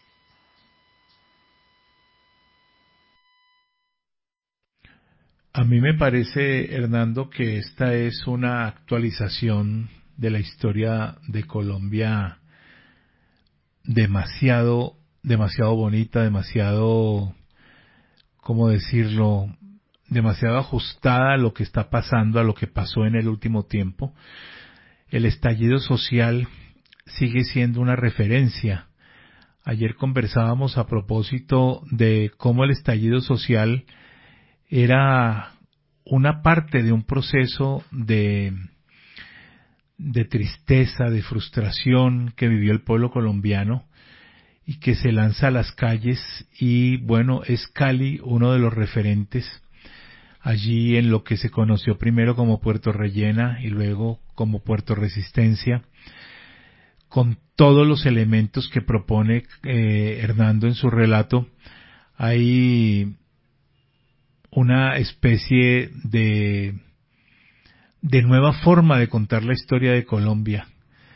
A mí me parece, Hernando, que esta es una actualización de la historia de Colombia demasiado bonita, demasiado, ¿cómo decirlo?, demasiado ajustada a lo que está pasando, a lo que pasó en el último tiempo. El estallido social sigue siendo una referencia. Ayer conversábamos a propósito de cómo el estallido social era una parte de un proceso de tristeza, de frustración que vivió el pueblo colombiano y que se lanza a las calles y bueno, es Cali uno de los referentes allí en lo que se conoció primero como Puerto Rellena y luego como Puerto Resistencia, con todos los elementos que propone Hernando en su relato. Hay una especie de nueva forma de contar la historia de Colombia.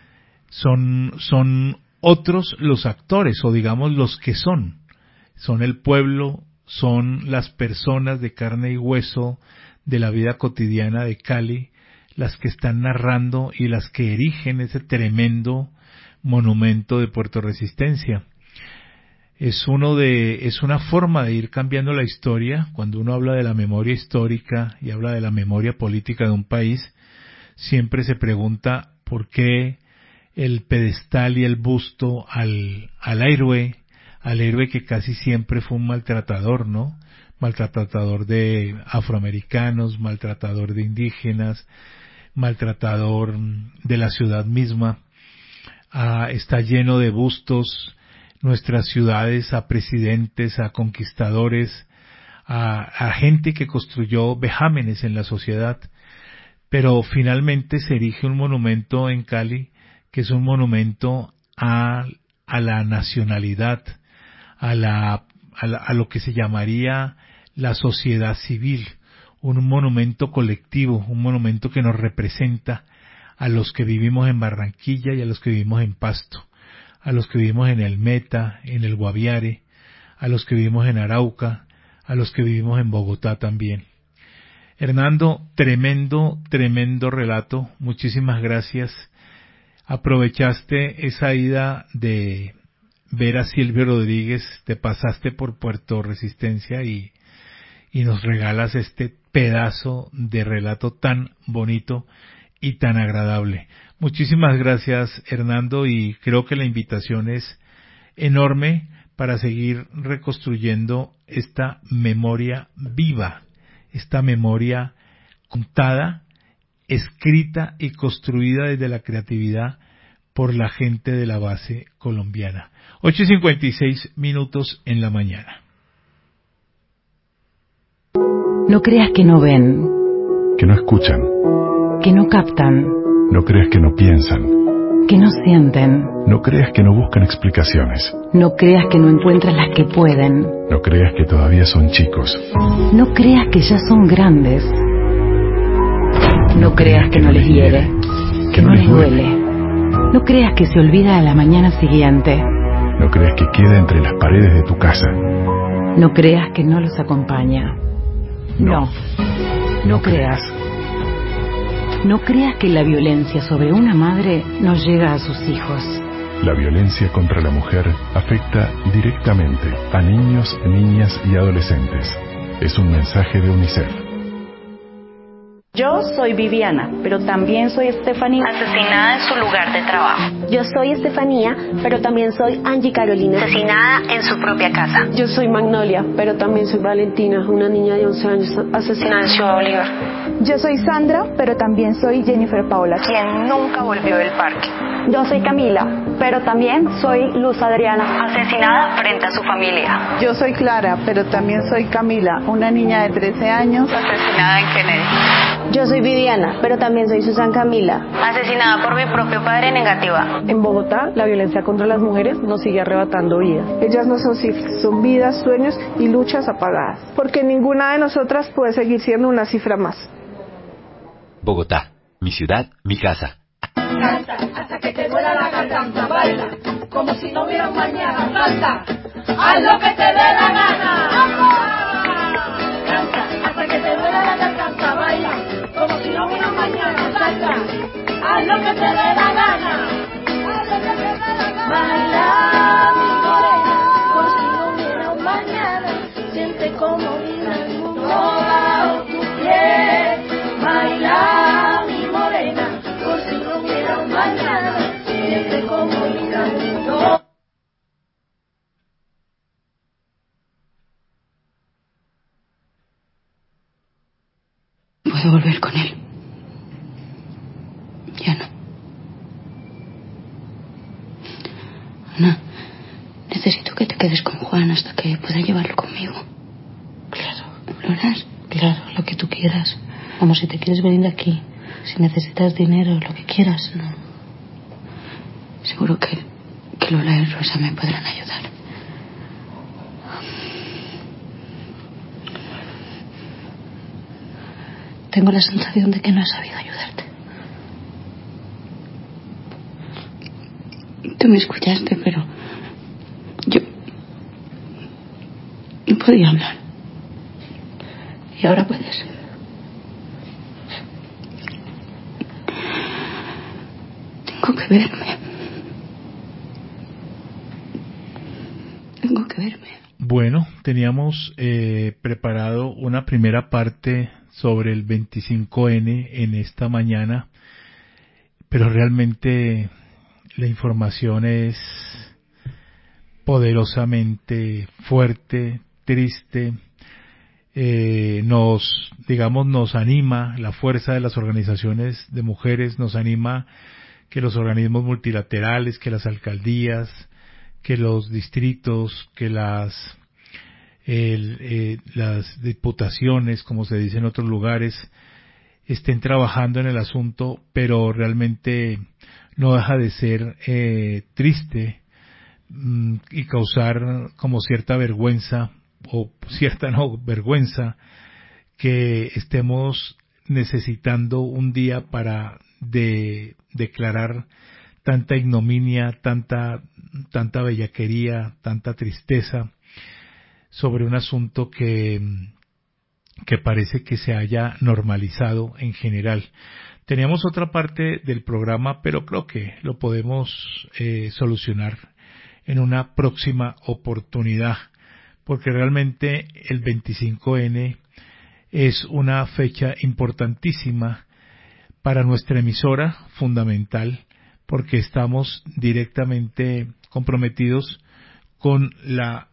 Son otros los actores, o digamos los que son el pueblo, son las personas de carne y hueso de la vida cotidiana de Cali, las que están narrando y las que erigen ese tremendo monumento de Puerto Resistencia. Es una forma de ir cambiando la historia. Cuando uno habla de la memoria histórica y habla de la memoria política de un país, siempre se pregunta por qué el pedestal y el busto al héroe que casi siempre fue un maltratador, ¿no? Maltratador de afroamericanos, maltratador de indígenas, maltratador de la ciudad misma. Está lleno de bustos nuestras ciudades, a presidentes, a conquistadores, a gente que construyó vejámenes en la sociedad. Pero finalmente se erige un monumento en Cali que es un monumento a la nacionalidad, a lo que se llamaría la sociedad civil, un monumento colectivo, un monumento que nos representa a los que vivimos en Barranquilla y a los que vivimos en Pasto, a los que vivimos en el Meta, en el Guaviare, a los que vivimos en Arauca, a los que vivimos en Bogotá también. Hernando, tremendo relato, muchísimas gracias. Aprovechaste esa ida de ver a Silvio Rodríguez, te pasaste por Puerto Resistencia y nos regalas este pedazo de relato tan bonito y tan agradable. Muchísimas gracias, Hernando, y creo que la invitación es enorme para seguir reconstruyendo esta memoria viva, esta memoria contada, escrita y construida desde la creatividad por la gente de la base colombiana. 8:56 en la mañana. No creas que no ven, Que no escuchan, que no captan, no creas que no piensan, que no sienten, no creas que no buscan explicaciones, no creas que no encuentran las que pueden, no creas que todavía son chicos, no creas que ya son grandes, no creas que no les hiere, que no les duele, no creas que se olvida a la mañana siguiente, no creas que queda entre las paredes de tu casa, no creas que no los acompaña. No creas. No creas que la violencia sobre una madre no llega a sus hijos. La violencia contra la mujer afecta directamente a niños, niñas y adolescentes. Es un mensaje de UNICEF. Yo soy Viviana, pero también soy Estefanía, asesinada en su lugar de trabajo. Yo soy Estefanía, pero también soy Angie Carolina, asesinada en su propia casa. Yo soy Magnolia, pero también soy Valentina, una niña de 11 años asesinada en Ciudad Bolívar. Yo soy Sandra, pero también soy Jennifer Paola, quien nunca volvió del parque. Yo soy Camila, pero también soy Luz Adriana, asesinada frente a su familia. Yo soy Clara, pero también soy Camila, una niña de 13 años, asesinada en Kennedy. Yo soy Viviana, pero también soy Susan Camila, asesinada por mi propio padre en Engativá. En Bogotá, la violencia contra las mujeres nos sigue arrebatando vidas. Ellas no son cifras, son vidas, sueños y luchas apagadas. Porque ninguna de nosotras puede seguir siendo una cifra más. Bogotá, mi ciudad, mi casa. Canta hasta que te duela la garganta, baila como si no hubiera un mañana, salta, haz lo que te dé la gana. Canta hasta que te duela la garganta, baila como si no hubiera un mañana, salta, haz lo que te dé la gana. Baila mi morena, como si no hubiera un mañana, siente como vibra el mundo bajo tu piel. Baila mi morena, como si no hubiera un mañana, siente como vibra el mundo. Puedo volver con él. Ya no. Ana, necesito que te quedes con Juan hasta que pueda llevarlo conmigo. Claro. ¿Logras? Claro, lo que tú quieras. Vamos, si te quieres venir de aquí, si necesitas dinero, lo que quieras, no. Seguro que Lola y Rosa me podrán ayudar. Tengo la sensación de que no he sabido ayudarte. Tú me escuchaste, pero yo no podía hablar. Y ahora puedes. Tengo que verme. Tengo que verme. Bueno, teníamos preparado una primera parte sobre el 25N en esta mañana, pero realmente la información es poderosamente fuerte, triste. nos anima, la fuerza de las organizaciones de mujeres nos anima que los organismos multilaterales, que las alcaldías, que los distritos, que las diputaciones, como se dice en otros lugares, estén trabajando en el asunto, pero realmente no deja de ser triste y causar como cierta vergüenza, o cierta no vergüenza, que estemos necesitando un día para declarar tanta ignominia, tanta bellaquería, tanta tristeza sobre un asunto que parece que se haya normalizado en general. Teníamos otra parte del programa, pero creo que lo podemos solucionar en una próxima oportunidad, porque realmente el 25N es una fecha importantísima para nuestra emisora, fundamental, porque estamos directamente comprometidos con la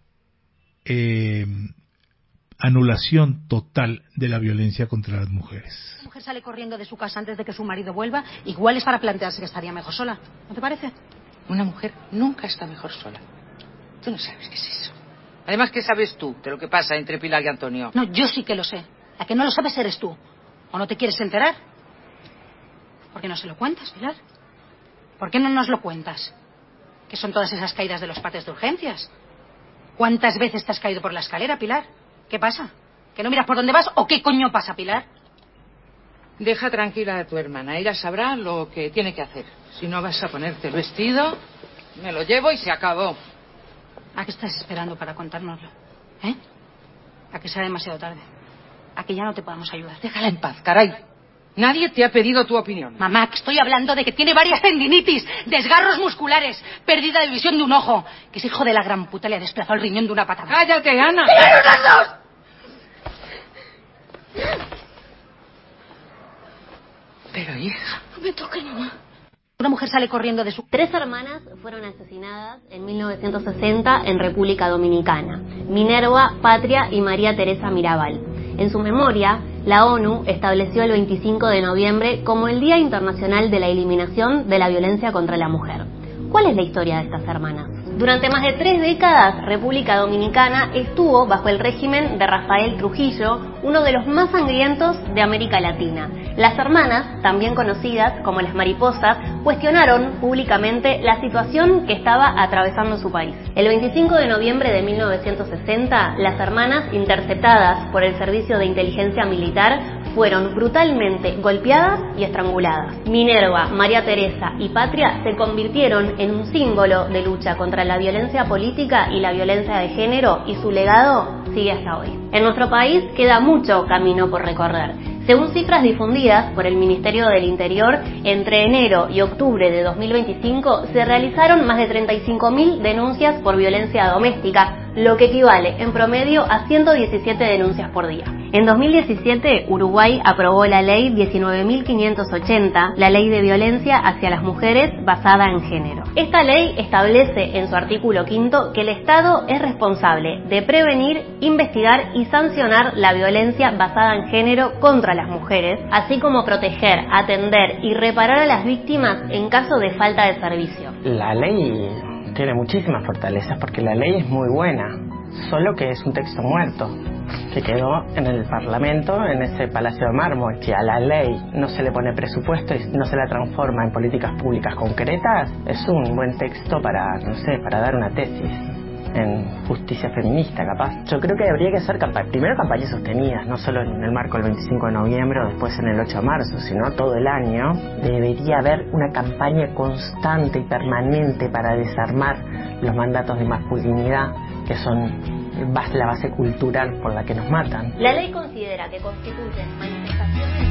anulación total de la violencia contra las mujeres. La mujer sale corriendo de su casa antes de que su marido vuelva, igual es para plantearse que estaría mejor sola, ¿no te parece? Una mujer nunca está mejor sola. Tú no sabes qué es eso. Además, ¿qué sabes tú de lo que pasa entre Pilar y Antonio? No, yo sí que lo sé. La que no lo sabes eres tú. ¿O no te quieres enterar? ¿Por qué no se lo cuentas, Pilar? ¿Por qué no nos lo cuentas? ¿Qué son todas esas caídas de los pates de urgencias? ¿Cuántas veces te has caído por la escalera, Pilar? ¿Qué pasa? ¿Que no miras por dónde vas o qué coño pasa, Pilar? Deja tranquila a tu hermana. Ella sabrá lo que tiene que hacer. Si no vas a ponerte el vestido, me lo llevo y se acabó. ¿A qué estás esperando para contárnoslo? ¿Eh? ¿A que sea demasiado tarde? ¿A que ya no te podamos ayudar? Déjala en paz, caray. Nadie te ha pedido tu opinión. Mamá, que estoy hablando de que tiene varias tendinitis, desgarros musculares, pérdida de visión de un ojo, que ese hijo de la gran puta le ha desplazado el riñón de una patada. ¡Cállate, Ana! ¡Pero las dos! Pero, hija... No me toques, mamá. Una mujer sale corriendo de su... 3 hermanas fueron asesinadas en 1960 en República Dominicana: Minerva, Patria y María Teresa Mirabal. En su memoria, la ONU estableció el 25 de noviembre como el Día Internacional de la Eliminación de la Violencia contra la Mujer. ¿Cuál es la historia de estas hermanas? Durante más de 3 décadas, República Dominicana estuvo bajo el régimen de Rafael Trujillo, uno de los más sangrientos de América Latina. Las hermanas, también conocidas como las mariposas, cuestionaron públicamente la situación que estaba atravesando su país. El 25 de noviembre de 1960, las hermanas, interceptadas por el Servicio de Inteligencia Militar, fueron brutalmente golpeadas y estranguladas. Minerva, María Teresa y Patria se convirtieron en un símbolo de lucha contra la violencia política y la violencia de género, y su legado sigue hasta hoy. En nuestro país queda mucho camino por recorrer. Según cifras difundidas por el Ministerio del Interior, entre enero y octubre de 2025 se realizaron más de 35.000 denuncias por violencia doméstica, lo que equivale en promedio a 117 denuncias por día. En 2017, Uruguay aprobó la Ley 19.580, la Ley de Violencia hacia las Mujeres basada en género. Esta ley establece en su artículo 5 que el Estado es responsable de prevenir, investigar y sancionar la violencia basada en género contra las mujeres, así como proteger, atender y reparar a las víctimas en caso de falta de servicio. La ley tiene muchísimas fortalezas porque la ley es muy buena, solo que es un texto muerto que quedó en el Parlamento, en ese palacio de mármol. Si a la ley no se le pone presupuesto y no se la transforma en políticas públicas concretas, es un buen texto para, no sé, para dar una tesis en justicia feminista, capaz. Yo creo que habría que hacer primero campañas sostenidas, no solo en el marco del 25 de noviembre o después en el 8 de marzo, sino todo el año. Debería haber una campaña constante y permanente para desarmar los mandatos de masculinidad, que son la base cultural por la que nos matan. La ley considera que constituyen manifestaciones...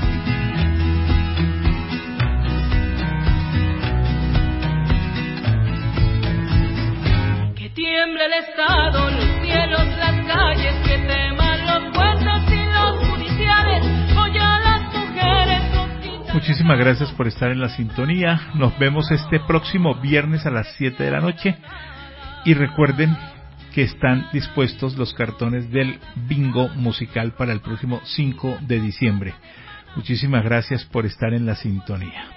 Tiembla el Estado, los cielos, las calles, que teman los jueces y los judiciales, hoy a las mujeres. Muchísimas gracias por estar en la sintonía. Nos vemos este próximo viernes a las 7 de la noche. Y recuerden que están dispuestos los cartones del bingo musical para el próximo 5 de diciembre. Muchísimas gracias por estar en la sintonía.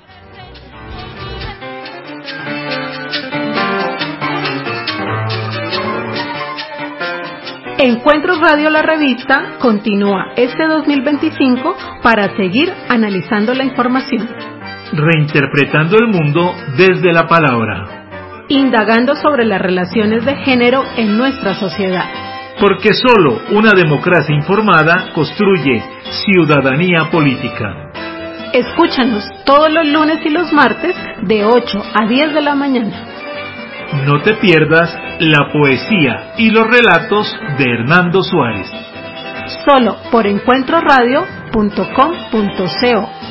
Encuentros Radio La Revista continúa este 2025 para seguir analizando la información, reinterpretando el mundo desde la palabra, indagando sobre las relaciones de género en nuestra sociedad. Porque solo una democracia informada construye ciudadanía política. Escúchanos todos los lunes y los martes de 8 a 10 de la mañana. No te pierdas la poesía y los relatos de Hernando Suárez. Solo por encuentroradio.com.co.